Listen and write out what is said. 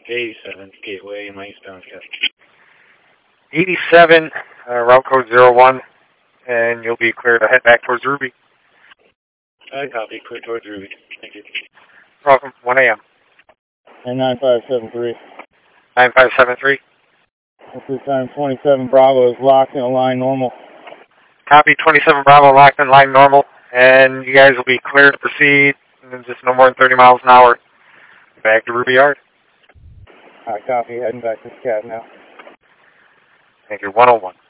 87 Gateway in my eastbound cut. 87, route code 01, and you'll be clear to head back towards Ruby. I copy. Clear towards Ruby. Thank you. Welcome, 1 a.m. And 9573. 9573. At this time, 27 Bravo is locked in a line normal. Copy, 27 Bravo locked in line normal, and you guys will be clear to proceed in just no more than 30 miles an hour. Back to Ruby Yard. I copy, heading back to the cab now. Thank you, 101.